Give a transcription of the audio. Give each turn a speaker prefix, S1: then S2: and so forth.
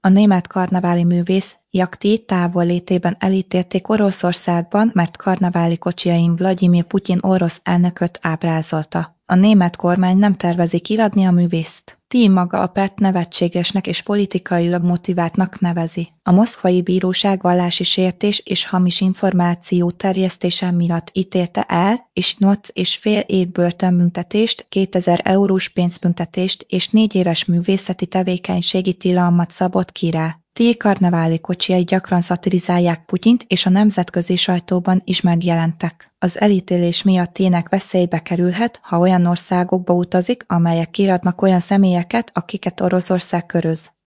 S1: A német karneváli művész Jagti távollétében elítélték Oroszországban, mert karneváli kocsijain Vlagyimir Putyin orosz elnököt ábrázolta. A német kormány nem tervezi kiadni a művészt. Tiem maga a pert nevetségesnek és politikailag motiváltnak nevezi. A moszkvai bíróság vallási sértés és hamis információ terjesztése miatt ítélte el, és 8,5 év börtönbüntetést, 2000 eurós pénzbüntetést és 4 éves művészeti tevékenységi tilalmat szabott ki rá. Tiem karneváli kocsijai gyakran szatirizálják Putyint, és a nemzetközi sajtóban is megjelentek. Az elítélés miatt Tiemnek veszélybe kerülhet, ha olyan országokba utazik, amelyek kiradnak olyan személyeket, akiket Oroszország köröz.